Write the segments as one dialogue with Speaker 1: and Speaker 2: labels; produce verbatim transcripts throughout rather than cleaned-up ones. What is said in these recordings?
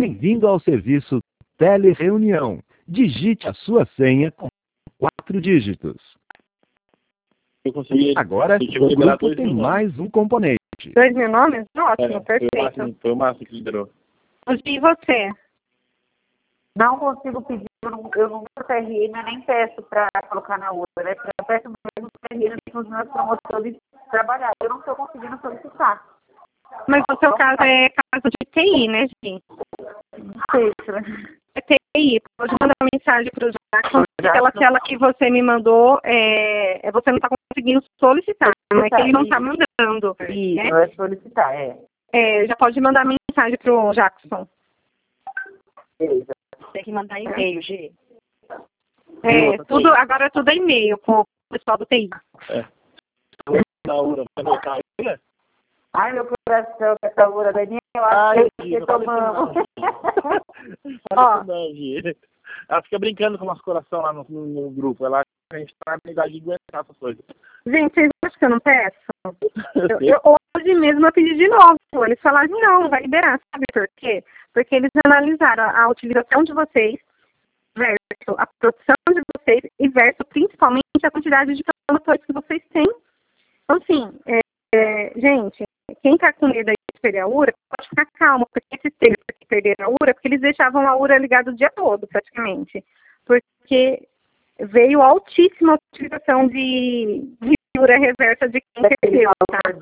Speaker 1: Bem-vindo ao serviço Telereunião. Digite a sua senha com quatro dígitos.
Speaker 2: Eu consegui.
Speaker 1: Agora, o grupo tem mais um componente.
Speaker 3: Dois mil nomes? Ótimo,
Speaker 2: É,
Speaker 3: perfeito.
Speaker 2: Foi o Márcio, foi o Márcio que liderou.
Speaker 3: E você?
Speaker 4: Não consigo pedir, eu não, eu não uso T R N, eu nem peço para colocar na outra, né? Eu peço mesmo T R N para os meus promotores trabalhar. Eu não estou conseguindo solicitar.
Speaker 3: Mas o seu caso é caso de T I, né, gente?
Speaker 4: Isso, né?
Speaker 3: É T I, pode mandar mensagem para o Jackson. Aquela tela que você me mandou, é, é você não está conseguindo solicitar, não é que ele não está mandando.
Speaker 4: Isso,
Speaker 3: né?
Speaker 4: é solicitar, é.
Speaker 3: É, já pode mandar mensagem para o Jackson.
Speaker 4: Beleza.
Speaker 5: Tem que mandar e-mail, G.
Speaker 3: É, tudo, agora tudo é e-mail com o pessoal do T I.
Speaker 2: É. Da Ura, vai voltar aí, né?
Speaker 4: Ai, meu coração, com essa hora, Daniel, eu acho
Speaker 2: Ai,
Speaker 4: que
Speaker 2: Gi,
Speaker 4: você tomamos.
Speaker 2: Ó. Ela fica brincando com o nosso coração lá no, no, no grupo. Ela, a gente tá na idade de aguentar essas coisas.
Speaker 3: Gente, vocês acham que eu não peço? Eu, eu, hoje mesmo eu pedi de novo. Eles falaram, não, não vai liberar. Sabe por quê? Porque eles analisaram a utilização de vocês versus a produção de vocês e versus principalmente a quantidade de promotores que vocês têm. Então, assim, é, é, gente, quem está com medo de perder a URA, pode ficar calmo, porque esses três que perderam a URA, porque eles deixavam a URA ligada o dia todo, praticamente. Porque veio altíssima utilização de, de URA reversa de quem perdeu, tá?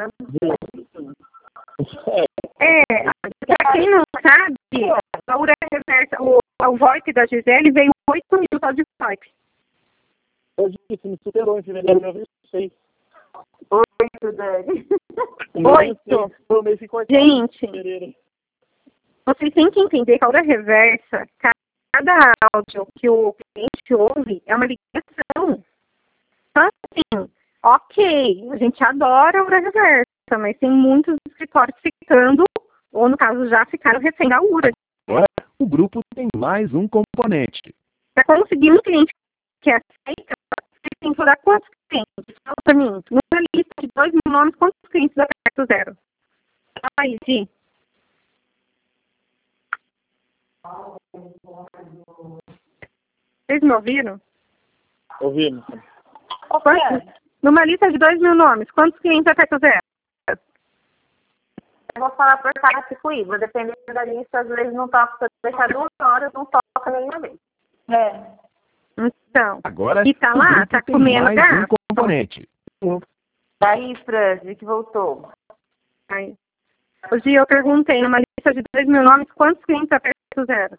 Speaker 3: É, pra quem não sabe, a URA reversa, o, o VoIP da Gisele veio oito mil só de VoIP.
Speaker 2: Hoje isso me superou em fevereiro, eu vi seis.
Speaker 4: Oito, Dani.
Speaker 3: Oito. Gente, vocês têm que entender que a URA reversa, cada áudio que o cliente ouve é uma ligação. Então, assim, ok, a gente adora a URA reversa, mas tem muitos escritórios ficando, ou no caso já ficaram refém da URA.
Speaker 1: Agora, o grupo tem mais um componente.
Speaker 3: Para conseguir um cliente que aceita, você tem que rodar quantos clientes? Fala para mim, numa lista de dois mil nomes, quantos clientes dá perto zero? Aí, Gi. Vocês me ouviram?
Speaker 2: Ouvimos.
Speaker 3: Quantos? Numa lista de dois mil nomes, quantos clientes aperta zero?
Speaker 4: Eu vou falar por Carapicuíba, dependendo da lista, às vezes não toca, se eu deixar duas horas, não toca nenhuma vez.
Speaker 5: É.
Speaker 3: Então,
Speaker 1: Agora,
Speaker 3: e tá
Speaker 1: o
Speaker 3: lá,
Speaker 1: grupo
Speaker 3: tá
Speaker 1: tem
Speaker 3: comendo
Speaker 1: mais
Speaker 3: gato.
Speaker 1: um componente.
Speaker 4: Daí, Franzi, que voltou.
Speaker 3: Aí. Hoje eu perguntei, numa lista de dois mil nomes, quantos clientes aperta zero?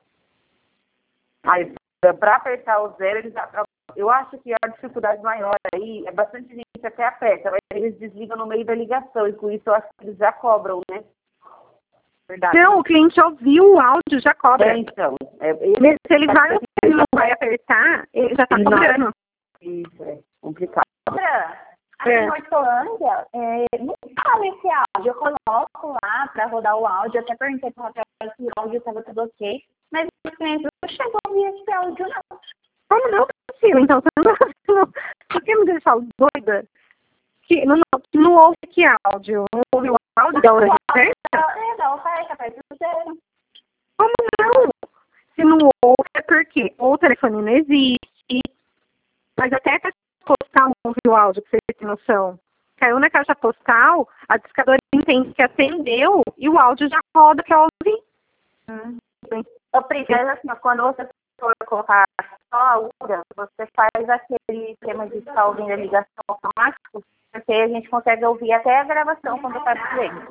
Speaker 4: Aí, para apertar o zero, eles, eu acho que a dificuldade maior aí é bastante gente até aperta, mas eles desligam no meio da ligação, e com isso eu acho que eles já cobram, né? Verdade.
Speaker 3: Não, o cliente ouviu o áudio, já cobra.
Speaker 4: É, então. É,
Speaker 3: ele, se ele vai ou se ele não vai apertar, ele já está cobrando.
Speaker 4: Isso, é complicado.
Speaker 5: Aqui
Speaker 3: É.
Speaker 5: em Hortolândia, é, não sabe esse áudio. Eu coloco lá para rodar o áudio. Até perguntei para o Rafael se o áudio estava tudo ok. Mas os clientes não chegou a ouvir esse áudio, não.
Speaker 3: Como não, possível? Então, você não, não, você quer me deixar doida? Que não, não ouve que áudio? Não ouve o áudio da hora de certa?
Speaker 5: É, da oferta, perto do zero.
Speaker 3: Como não? Se não ouve, é porque ou o telefone não existe, mas até a caixa postal não ouviu o áudio, pra você ter noção. Caiu na caixa postal, a discadora entende que atendeu e o áudio já roda pra ouvir.
Speaker 4: Hum. Ô, Pri, mas assim, quando você for colocar só a URA, você faz aquele esquema de estar ouvindo a ligação automático, porque a gente consegue ouvir até a gravação quando está vendo.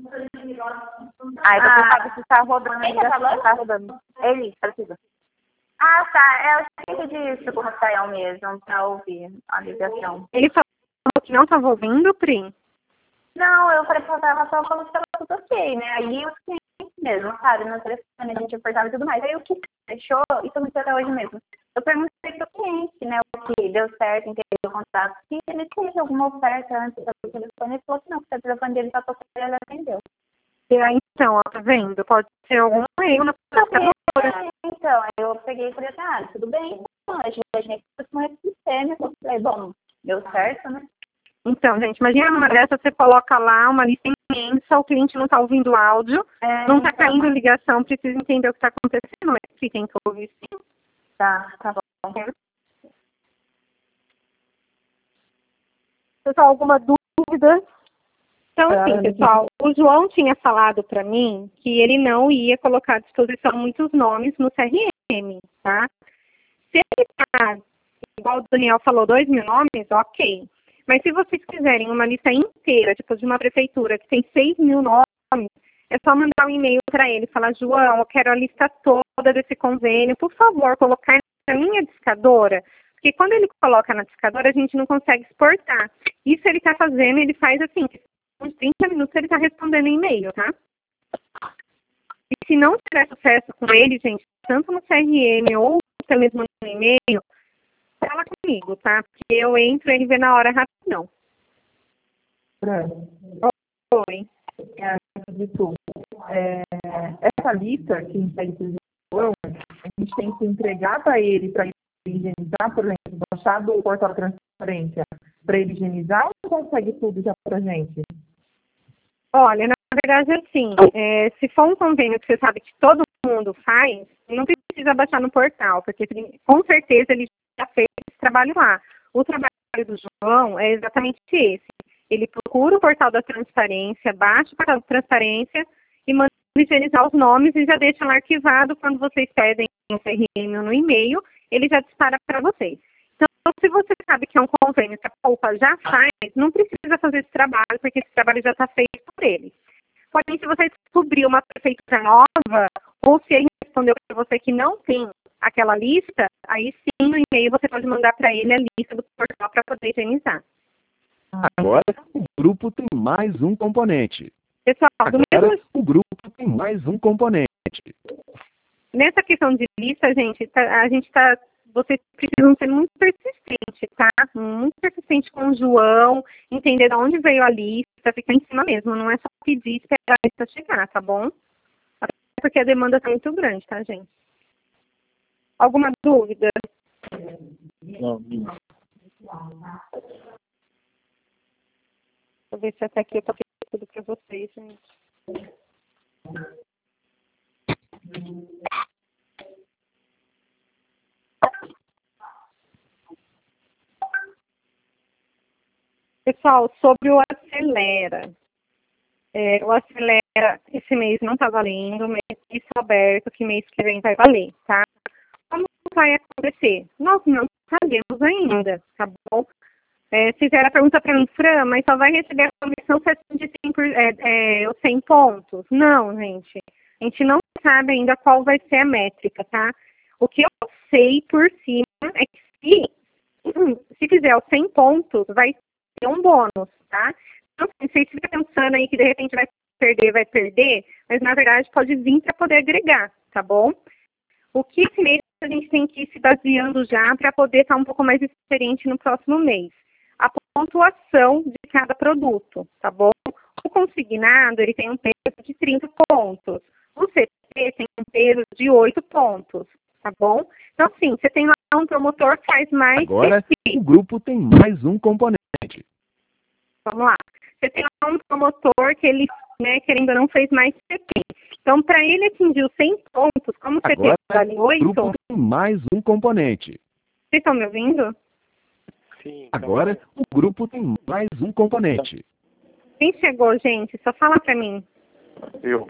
Speaker 4: Aí você
Speaker 5: Ah.
Speaker 4: sabe se está rodando a
Speaker 5: Quem tá
Speaker 4: ligação,
Speaker 5: falando?
Speaker 4: está rodando. Ele, precisa.
Speaker 5: Ah, tá. É o jeito disso com o Rafael mesmo, para ouvir a ligação.
Speaker 3: Ele falou que não estava ouvindo, Pri?
Speaker 5: Não, eu falei para o Rafael falou que estava tudo ok, né? Aí os clientes mesmo, sabe? No telefone a gente apertava e tudo mais. Aí o que deixou, isso aconteceu até hoje mesmo. Eu perguntei para o cliente, né, o que deu certo em ter o contato, se ele teve alguma oferta antes do telefone. Ele falou que não, porque o telefone dele está tocando e ele atendeu.
Speaker 3: E aí, então, ó, tá vendo? Pode ser algum erro na computadora.
Speaker 5: Então, aí eu peguei e falei assim, ah, tudo bem. Então, a gente vai com esse sistema. Eu falei, bom, deu certo, né?
Speaker 3: Então, gente, imagina numa dessa, você coloca lá uma lista imensa, o cliente não está ouvindo o áudio,
Speaker 5: É,
Speaker 3: não está
Speaker 5: então-
Speaker 3: caindo ligação, precisa entender o que está acontecendo, mas se tem que ouvir sim.
Speaker 5: Tá, tá bom.
Speaker 3: Pessoal, alguma dúvida? Então, assim, pessoal, o João tinha falado para mim que ele não ia colocar à disposição muitos nomes no C R M, tá? Se ele está, igual o Daniel falou, dois mil nomes, ok. Mas se vocês quiserem uma lista inteira, tipo de uma prefeitura que tem seis mil nomes, é só mandar um e-mail para ele, falar, João, eu quero a lista toda desse convênio, por favor, colocar na minha discadora, porque quando ele coloca na discadora, a gente não consegue exportar. Isso ele está fazendo, ele faz assim, uns trinta minutos ele está respondendo e-mail, tá? E se não tiver sucesso com ele, gente, tanto no C R M ou até mesmo no e-mail, fala comigo, tá? Porque eu entro e ele vê na hora rapidão.
Speaker 6: Fran,
Speaker 3: Oi.
Speaker 6: é, de tudo. É, essa lista que a gente pede para o João, a gente tem que entregar para ele, para ele higienizar, por exemplo, baixar do portal de transparência, para ele higienizar, ou consegue tudo já para a gente?
Speaker 3: Olha, na verdade, assim, é, se for um convênio que você sabe que todo mundo faz, não precisa baixar no portal, porque com certeza ele já fez esse trabalho lá. O trabalho do João é exatamente esse. Ele procura o portal da transparência, baixa o portal da transparência e manda higienizar os nomes e já deixa lá arquivado quando vocês pedem no C R M ou no e-mail, ele já dispara para vocês. Então, se você sabe que é um convênio que a Poupa já faz, não precisa fazer esse trabalho, porque esse trabalho já está feito por eles. Porém, se você descobrir uma prefeitura nova, ou se ele respondeu para você que não tem aquela lista, aí sim, no e-mail você pode mandar para ele a lista do portal para poder higienizar.
Speaker 1: Agora, o grupo tem mais um componente.
Speaker 3: Pessoal, do
Speaker 1: Agora,
Speaker 3: mesmo...
Speaker 1: o grupo tem mais um componente.
Speaker 3: nessa questão de lista, gente, tá, a gente está... Vocês precisam ser muito persistentes, tá? Muito persistente com o João, entender de onde veio a lista, ficar em cima mesmo. Não é só pedir e esperar a lista chegar, tá bom? Até porque a demanda está muito grande, tá, gente? Alguma dúvida?
Speaker 2: Não, não.
Speaker 3: Vou ver se até aqui eu passei tudo para vocês, gente. Pessoal, sobre o Acelera. É, o Acelera, esse mês não está valendo, mês está aberto, que mês que vem vai valer, tá? Como vai acontecer? Nós não sabemos ainda, tá bom? É, fizeram a pergunta para mim, Fran, mas só vai receber a comissão de cem, por, é, é, os cem pontos? Não, gente. A gente não sabe ainda qual vai ser a métrica, tá? O que eu sei por cima é que se, se fizer os cem pontos, vai ter um bônus, tá? Então, se você estiver pensando aí que de repente vai perder, vai perder, mas na verdade pode vir para poder agregar, tá bom? O que esse mês a gente tem que ir se baseando já para poder estar um pouco mais experiente no próximo mês? A pontuação de cada produto, tá bom? O consignado, ele tem um peso de trinta pontos. O C P tem um peso de oito pontos, tá bom? Então, assim, você tem lá um promotor que faz mais
Speaker 1: Agora,
Speaker 3: C P.
Speaker 1: o grupo tem mais um componente.
Speaker 3: Vamos lá. Você tem lá um promotor que ele, né, querendo ou não, fez mais C P. Então, para ele atingir os cem pontos, como o C P
Speaker 1: Agora,
Speaker 3: vale
Speaker 1: o
Speaker 3: oito...
Speaker 1: grupo tem mais um componente.
Speaker 3: Vocês estão me ouvindo?
Speaker 2: Sim,
Speaker 1: Agora, o grupo tem mais um componente.
Speaker 3: Quem chegou, gente? Só fala para mim.
Speaker 2: eu.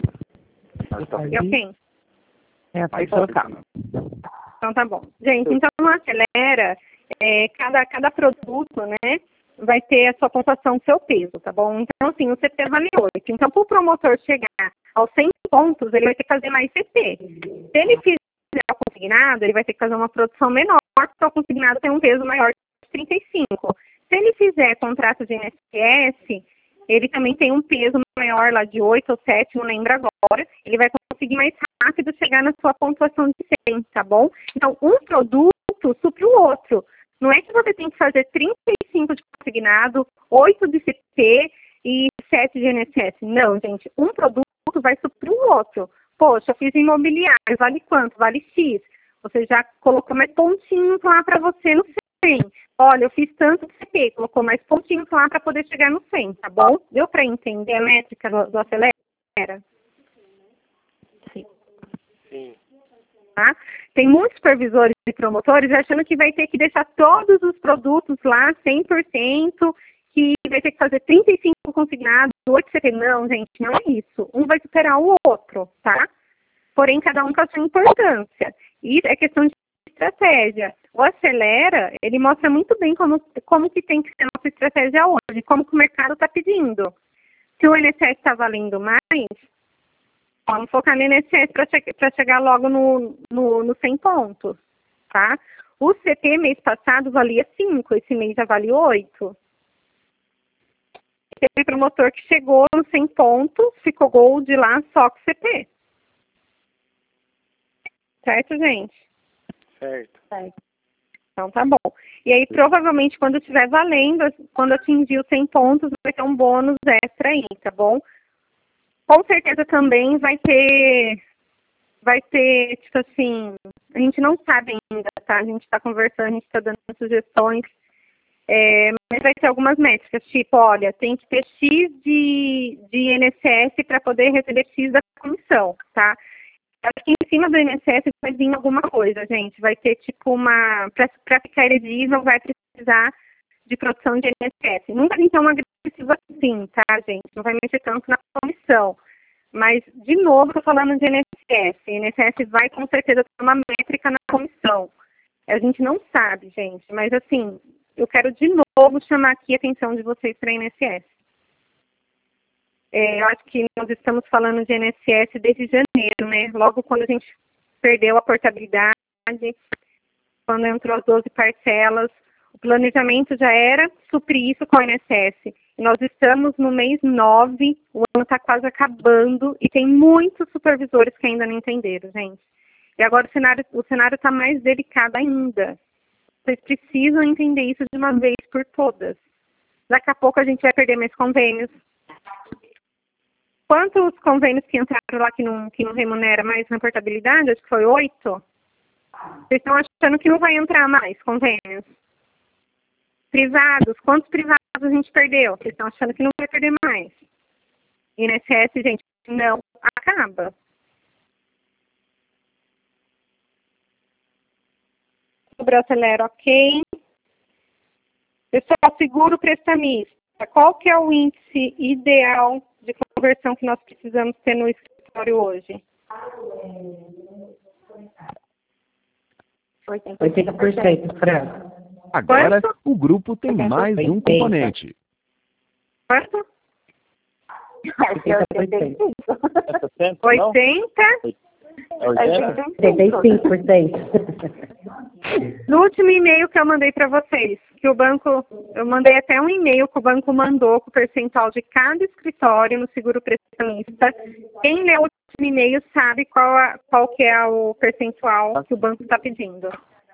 Speaker 3: Eu quem?
Speaker 6: É a pessoa tá.
Speaker 3: Então tá bom. Gente, então no Acelera, é, cada, cada produto, né, vai ter a sua pontuação, seu peso, tá bom? Então, assim, o C P vale oito. Então, para o promotor chegar aos cem pontos, ele vai ter que fazer mais C P. Se ele fizer o consignado, ele vai ter que fazer uma produção menor, porque o consignado tem um peso maior de trinta e cinco. Se ele fizer contrato de I N S S, ele também tem um peso maior lá de oito ou sete, não lembro agora. Ele vai conseguir mais rápido chegar na sua pontuação de cem, tá bom? Então, um produto supre o outro. Não é que você tem que fazer trinta e cinco de consignado, oito de C P e sete de I N S S. Não, gente. Um produto vai suprir o outro. Poxa, eu fiz imobiliário. Vale quanto? Vale X. Você já colocou mais pontinhos lá para você no cem. Olha, eu fiz tanto de C P, colocou mais pontinhos lá para poder chegar no cem, tá bom? Deu para entender a métrica do, do acelera?
Speaker 2: Sim. Sim.
Speaker 3: Tá? Tem muitos supervisores e promotores achando que vai ter que deixar todos os produtos lá cem por cento, que vai ter que fazer trinta e cinco consignados, oito C P. Não, gente, não é isso. Um vai superar o outro, tá? Porém, cada um com a sua importância. Isso é questão de estratégia. O Acelera, ele mostra muito bem como, como que tem que ser a nossa estratégia hoje, como que o mercado está pedindo. Se o I N S S está valendo mais, vamos focar no I N S S para che chegar logo no, no, no cem pontos, tá? O C P mês passado valia cinco, esse mês já vale oito. Teve promotor que chegou no cem pontos, ficou gold lá só com C P. Certo, gente?
Speaker 2: Certo.
Speaker 3: Certo. Então tá bom. E aí, provavelmente, quando estiver valendo, quando atingir os cem pontos, vai ter um bônus extra aí, tá bom? Com certeza também vai ter, vai ter, tipo assim, a gente não sabe ainda, tá? A gente está conversando, a gente está dando sugestões, é, mas vai ter algumas métricas, tipo, olha, tem que ter X de, de I N S S para poder receber X da comissão, tá? Acho que em cima do I N S S vai vir alguma coisa, gente. Vai ter, tipo, uma... Para ficar elegível, vai precisar de produção de I N S S. Nunca vai tão agressivo assim, tá, gente? Não vai mexer tanto na comissão. Mas, de novo, estou falando de I N S S. I N S S vai, com certeza, ter uma métrica na comissão. A gente não sabe, gente. Mas, assim, eu quero, de novo, chamar aqui a atenção de vocês para I N S S. É, eu acho que nós estamos falando de I N S S desde janeiro, né? Logo quando a gente perdeu a portabilidade, quando entrou as doze parcelas, o planejamento já era suprir isso com o I N S S. E nós estamos no mês nove, o ano está quase acabando e tem muitos supervisores que ainda não entenderam, gente. E agora o cenário o cenário está mais delicado ainda. Vocês precisam entender isso de uma vez por todas. Daqui a pouco a gente vai perder mais convênios. Quantos convênios que entraram lá que não, que não remunera mais na portabilidade? Acho que foi oito. Vocês estão achando que não vai entrar mais convênios? Privados, quantos privados a gente perdeu? Vocês estão achando que não vai perder mais? I N S S, gente, não acaba. Sobre o Acelera, ok. Pessoal, seguro prestamista. Qual que é o índice ideal de conversão que nós precisamos ter no escritório hoje?
Speaker 7: oitenta por cento, Fran.
Speaker 1: Agora, o grupo tem mais um componente.
Speaker 3: Quanto?
Speaker 7: oitenta por cento.
Speaker 3: oitenta?
Speaker 7: oitenta e cinco por cento.
Speaker 3: No último e-mail que eu mandei para vocês, que o banco, eu mandei até um e-mail que o banco mandou com o percentual de cada escritório no seguro prestamista. Quem lê o último e-mail sabe qual, a, qual que é o percentual que o banco está pedindo.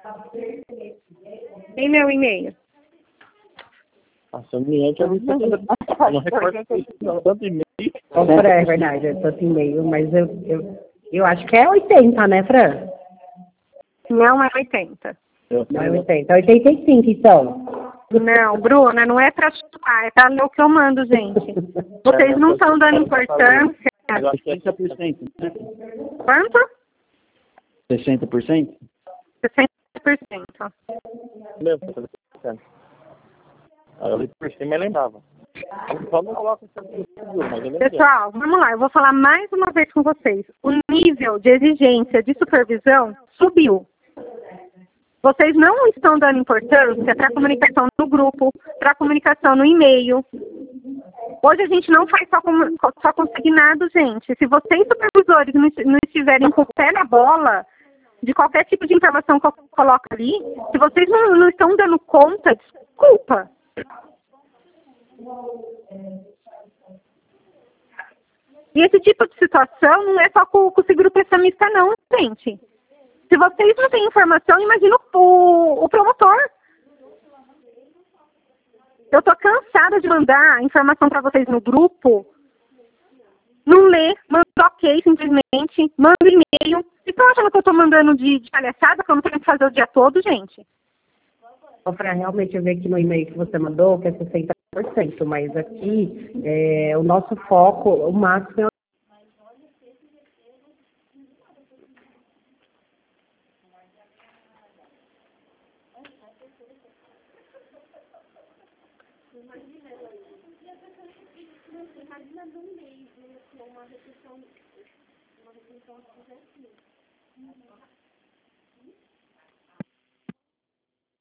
Speaker 3: Em meu e-mail.
Speaker 2: Nossa, o e-mail que eu vi não recordo tanto e-mail.
Speaker 7: É verdade, é tanto e-mail, mas eu, eu, eu acho que é oitenta, né, Fran?
Speaker 3: Não é oitenta.
Speaker 7: Não é oitenta. É oitenta e cinco, então.
Speaker 3: Não, Bruna, não é para chutar, é para ler o que eu mando, gente. Vocês não estão dando importância.
Speaker 2: Eu acho que é sessenta por cento, né?
Speaker 3: Quanto?
Speaker 2: sessenta por cento?
Speaker 3: sessenta por cento.
Speaker 2: Meu, sessenta por cento. Aí eu li por cima e lembrava. Só não coloco mas eu
Speaker 3: Pessoal, vamos lá, eu vou falar mais uma vez com vocês. O nível de exigência de supervisão subiu. Vocês não estão dando importância para a comunicação no grupo, para a comunicação no e-mail. Hoje a gente não faz só, com, só consignado, gente. Se vocês, supervisores, não estiverem com o pé na bola de qualquer tipo de informação que eu coloco ali, se vocês não, não estão dando conta, desculpa. E esse tipo de situação não é só com, com o seguro prestamista, não, gente. Se vocês não têm informação, imagina o, o promotor. Eu tô cansada de mandar informação para vocês no grupo, não lê, manda ok simplesmente, manda e-mail. Vocês estão achando que eu tô mandando de, de palhaçada, que eu não tenho que fazer o dia todo, gente?
Speaker 7: Ô, Fran, realmente eu vi aqui no e-mail que você mandou que é sessenta por cento, mas aqui é, o nosso foco, o máximo é
Speaker 8: Imagina de um mês, uma refeição, uma refeição assim.